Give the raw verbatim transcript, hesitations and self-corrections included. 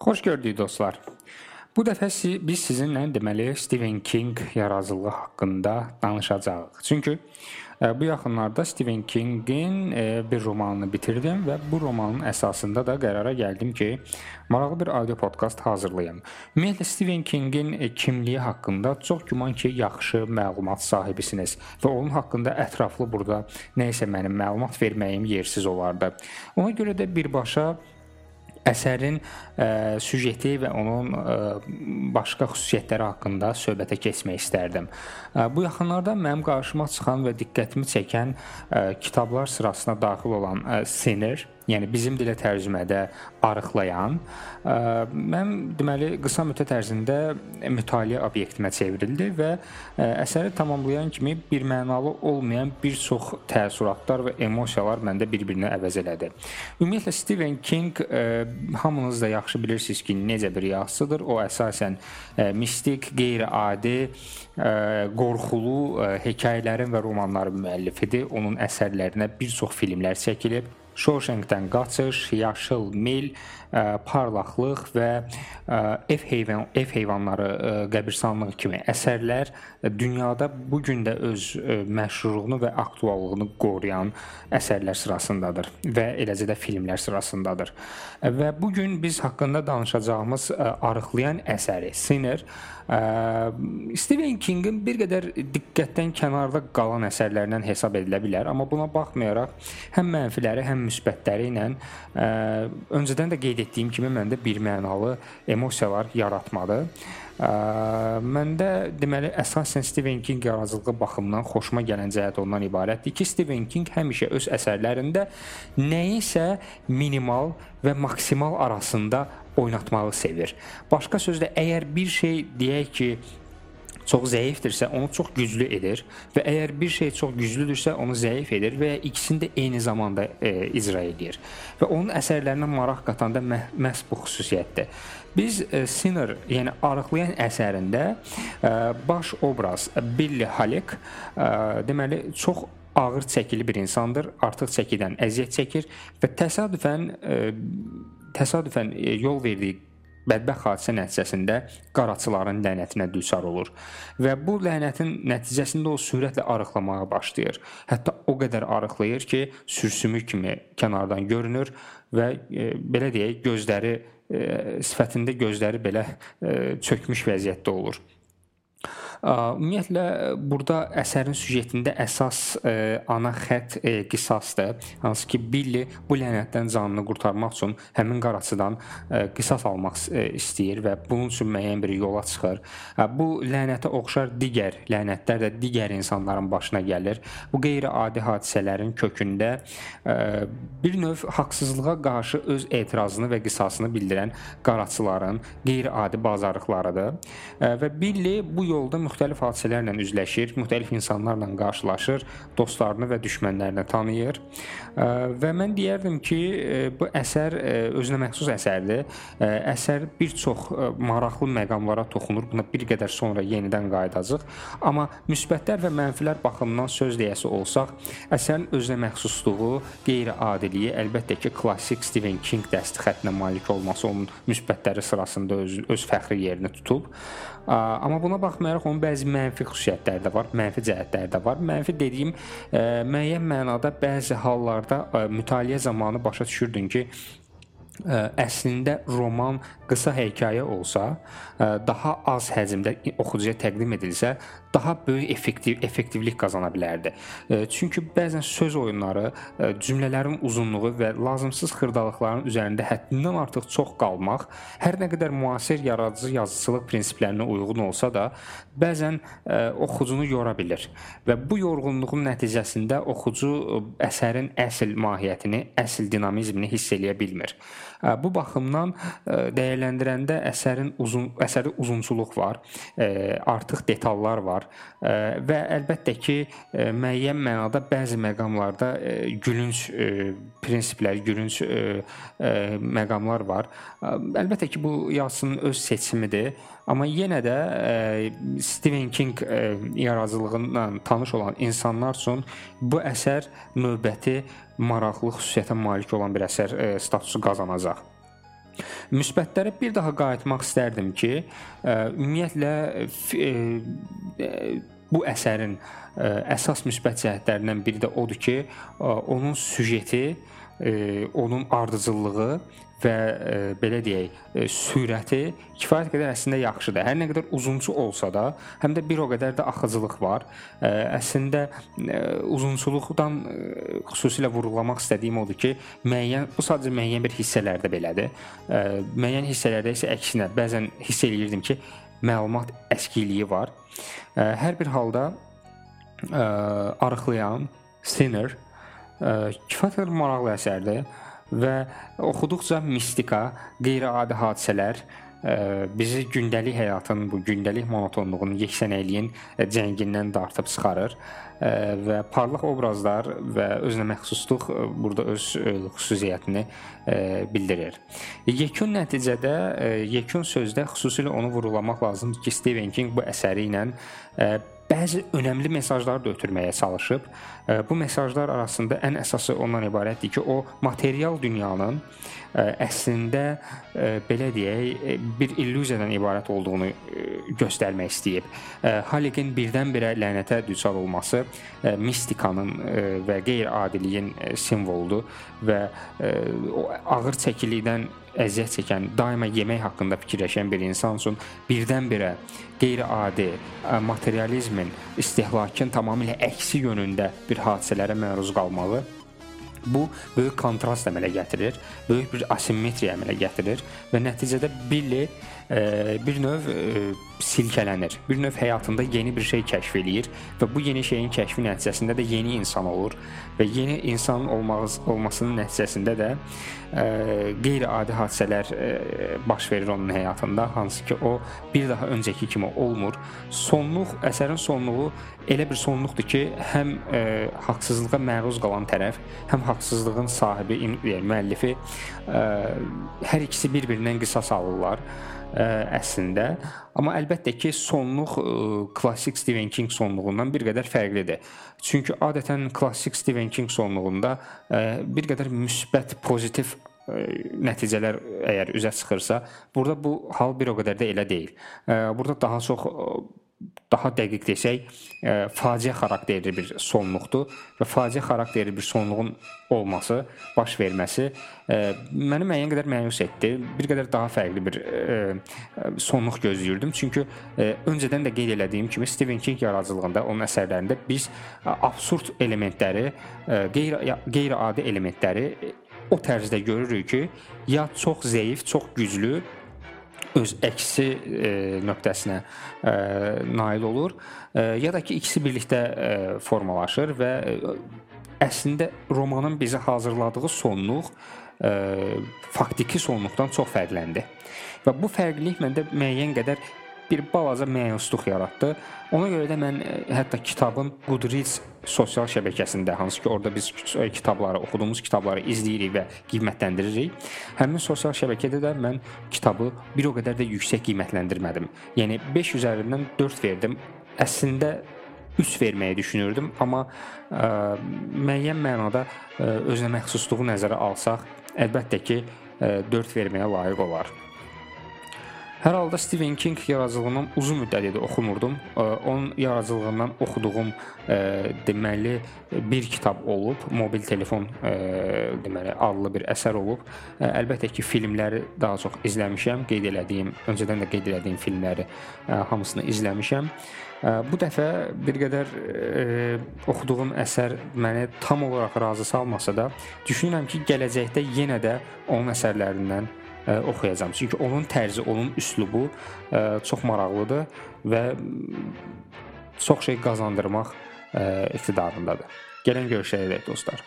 Xoş gördük dostlar. Bu dəfə si- biz sizinlə deməli Stephen King yaradıcılığı haqqında danışacağıq. Çünki e, bu yaxınlarda Stephen Kingin e, bir romanını bitirdim və bu romanın əsasında da qərara gəldim ki, maraqlı bir audio podkast hazırlayım. Ümumiyyətlə Stephen Kingin e, kimliyi haqqında çox güman ki, yaxşı məlumat sahibisiniz və onun haqqında ətraflı burada nə isə mənim məlumat verməyim yersiz olardı. Ona görə də birbaşa əsərin ə, süjeti və onun ə, başqa xüsusiyyətləri haqqında söhbətə keçmək istərdim. Ə, bu yaxınlarda mənim qarşıma çıxan və diqqətimi çəkən ə, kitablar sırasına daxil olan ə, Sinner, yəni bizim dilə tərcümədə arıqlayan, ə, mənim deməli qısa müddət ərzində mütaliə obyektimə çevrildi və ə, əsəri tamamlayan kimi birmənalı olmayan bir çox təəssüratlar və emosiyalar məndə bir-birini əvəz elədi. Ümumiyyətlə Stephen King ə, hamınız da yaxşı bilirsiniz ki, necə bir yazıçıdır. O əsasən ə, mistik, qeyri-adi, ə, qorxulu ə, hekayələrin və romanların müəllifidir. Onun əsərlərinə bir çox filmlər çəkilib. Shawshankdən qaçış, Yaşıl Mil, ə, Parlaqlıq və ə, Ev heyvan ev heyvanları ə, qəbirstanlığı kimi əsərlər dünyada bu gün də öz ə, məşhurluğunu və aktuallığını qoruyan əsərlər sırasındadır və eləcə də filmlər sırasındadır. Və bu gün biz haqqında danışacağımız ə, arıqlayan əsəri Sinner ə, Stephen Kingin bir qədər diqqətdən kənarda qalan əsərlərindən hesab edilə bilər, amma buna baxmayaraq həm mənfiləri, həm müsbətləri ilə ə, öncədən də qeyd etdiyim kimi məndə birmənalı emosiyalar yaratmadı. Ə, məndə deməli əsasən Stephen King yaradıcılığı baxımından xoşuma gələn cəhət ondan ibarətdir ki, Stephen King həmişə öz əsərlərində nəyisə minimal və maksimal arasında oynatmağı sevir. Başqa sözlə, əgər bir şey deyək ki, çox zəifdirsə, onu çox güclü edir və əgər bir şey çox güclüdürsə, onu zəif edir və ikisini də eyni zamanda e, icra edir. Və onun əsərlərinə maraq qatanda mə- məhz bu xüsusiyyətdir. Biz e, Sinner, yəni arıqlayan əsərində e, baş obraz Billy Halleck e, deməli çox ağır çəkili bir insandır, artıq çəkidən əziyyət çəkir və təsadüfən e, təsadüfən e, yol verdiyi bədbəxt hadisə nəticəsində qaraçıların lənətinə düçar olur və bu lənətin nəticəsində o sürətlə arıqlamağa başlayır. Hətta o qədər arıqlayır ki, sürsümük kimi kənardan görünür və e, belə deyək, gözləri e, sifətində gözləri belə e, çökmüş vəziyyətdə olur. Ümumiyyətlə burada əsərin süjetində əsas e, ana xətt e, qisasdır. Hansı ki Billy bu lənətdən canını qurtarmaq üçün həmin qaraçıdan e, qisas almaq e, istəyir və bunun üçün müəyyən bir yola çıxır. E, bu lənətə oxşar digər lənətlər də digər insanların başına gəlir. Bu qeyri-adi hadisələrin kökündə e, bir növ haqsızlığa qarşı öz etirazını və qisasını bildirən qaraçıların qeyri-adi bazarlıqlarıdır. E, və Billy bu yolda müxtəlif hadisələrlə üzləşir, müxtəlif insanlarla qarşılaşır, dostlarını və düşmənlərini tanıyır. Və mən deyərdim ki, bu əsər özünə məxsus əsərdir. Əsər bir çox maraqlı məqamlara toxunur. Buna bir qədər sonra yenidən qayıdacağıq. Amma müsbətlər və mənfilər baxımından söz deyəsi olsaq, əsərin özünə məxsusluğu, qeyri-adiliyi, əlbəttə ki, klassik Stephen King dəsti xəttinə malik olması onun müsbətləri sırasında öz, öz fəxri yerini tutub. Amma buna baxmayaraq onun bəzi mənfi xüsusiyyətləri də var, mənfi cəhətləri də var. Mənfi dediyim müəyyən mənada bəzi hallarda mütaliə zamanı başa düşürdün ki, əslində roman qısa hekayə olsa, daha az həcmdə oxucuya təqdim edilsə, daha böyük effektiv effektivlik qazana bilərdi. Çünki bəzən söz oyunları, cümlələrin uzunluğu və lazımsız xırdalıqların üzərində həddindən artıq çox qalmaq, hər nə qədər müasir yaradıcı yazıçılıq prinsiplərinə uyğun olsa da, bəzən oxucunu yora bilir və bu yorğunluğun nəticəsində oxucu əsərin əsl mahiyyətini, əsl dinamizmini hiss eləyə bilmir. Bu baxımdan dəyərləndirəndə əsərin uzun əsəri uzunçuluq var, artıq detallar var və əlbəttə ki, müəyyən mənada bəzi məqamlarda gülünc prinsiplər, gülünc məqamlar var. Əlbəttə ki, bu yazıçının öz seçimidir. Amma yenə də Stephen King yaradıcılığından tanış olan insanlar üçün bu əsər növbəti maraqlı xüsusiyyətə malik olan bir əsər statusu qazanacaq. Müsbətlərə bir daha qayıtmaq istərdim ki, ümumiyyətlə bu əsərin əsas müsbət cəhətlərindən biri də odur ki, onun süjeti, onun ardıcıllığı və belə deyək, sürəti kifayət qədər əslində yaxşıdır. Hər nə qədər uzuncu olsa da, həm də bir o qədər də axıcılıq var. Əslində uzunçuluqdan xüsusilə vurğulamaq istədiyim odur ki, müəyyən, bu sadəcə müəyyən bir hissələrdə belədir. Müəyyən hissələrdə isə əksinə bəzən hiss eləyirdim ki, məlumat əskiliyi var. Hər bir halda Arıqlayan, Sinner kifayət qədər maraqlı əsərdir və oxuduqca mistika, qeyri-adi hadisələr bizi gündəlik həyatın, bu gündəlik monotonluğunu, yeksənəliyin cəngindən dartıb çıxarır və parlaq obrazlar və özünə məxsusluq burada öz xüsusiyyətini bildirir. Yekun nəticədə, yekun sözdə xüsusilə onu vurğulamaq lazımdır ki, Stephen King bu əsəri ilə bəzi önəmli mesajlar da ötürməyə çalışıb. Bu mesajlar arasında ən əsası ondan ibarətdir ki, o material dünyanın əslində belə deyək, bir illüziyadan ibarət olduğunu göstərmək istəyib. Halligan birdən-birə lənətə düçar olması mistikanın və qeyri-adiliyin simvoludur və o ağır çəkilikdən əziyyət çəkən, daima yemək haqqında fikirləşən bir insan üçün birdən-birə qeyri-adi materializmin, istehlakın tamamilə əksi yönündə bir hadisələrə məruz qalmağı, bu böyük kontrast əmələ gətirir, böyük bir asimetriya əmələ gətirir və nəticədə Billy bir növ silkələnir, bir növ həyatında yeni bir şey kəşf eləyir və bu yeni şeyin kəşfi nəticəsində də yeni insan olur və yeni insanın olmasının nəticəsində də qeyri-adi hadisələr baş verir onun həyatında, hansı ki o bir daha öncəki kimi olmur. Sonluq, əsərin sonluğu elə bir sonluqdur ki, həm haqsızlığa məruz qalan tərəf, həm haqsızlığın sahibi, müəllifi, hər ikisi bir-birindən qisas alırlar əslində. Amma əlbəttə ki, sonluq klassik Stephen King sonluğundan bir qədər fərqlidir. Çünki adətən klassik Stephen King sonluğunda bir qədər müsbət, pozitiv nəticələr əgər üzə çıxırsa, burada bu hal bir o qədər də elə deyil. Burada daha çox, daha dəqiq desək, faciə xarakterli bir sonluqdur və faciə xarakterli bir sonluğun olması, baş verməsi məni müəyyən qədər məyus etdi. Bir qədər daha fərqli bir sonluq gözləyirdim. Çünki öncədən də qeyd elədiyim kimi Stephen King yaradıcılığında, onun əsərlərində biz absurd elementləri, qeyri-adi elementləri o tərzdə görürük ki, ya çox zəif, çox güclü, öz əksi e, nöqtəsinə e, nail olur, e, ya da ki, ikisi birlikdə e, formalaşır və e, əslində romanın bizə hazırladığı sonluq e, faktiki sonluqdan çox fərqləndi. Və bu fərqlilik məndə müəyyən qədər bir balaca məyusluq yaratdı. Ona görə də mən hətta kitabın Goodreads sosial şəbəkəsində, hansı ki orada biz kitabları, oxuduğumuz kitabları izləyirik və qiymətləndiririk. Həmin sosial şəbəkədə də mən kitabı bir o qədər də yüksək qiymətləndirmədim. Yəni beş üzərindən dörd verdim. Əslində üç verməyi düşünürdüm, amma ə, müəyyən mənada ə, özünə məxsusluğu nəzərə alsaq, əlbəttə ki, ə, dörd verməyə layiq olar. Hər halda Stephen King yaradıcılığından uzun müddət idi oxumurdum. Onun yaradıcılığından oxuduğum deməli bir kitab olub, mobil telefon deməli adlı bir əsər olub. Əlbəttə ki, filmləri daha çox izləmişəm, qeyd elədiyim, öncədən də qeyd elədiyim filmləri hamısını izləmişəm. Bu dəfə bir qədər e, oxuduğum əsər məni tam olaraq razı salmasa da, düşünürəm ki, gələcəkdə yenə də onun əsərlərindən ə, oxuyacağam. Çünki onun tərzi, onun üslubu ə, çox maraqlıdır və çox şey qazandırmaq ə, iqtidarındadır. Gəlin görüşək dostlar.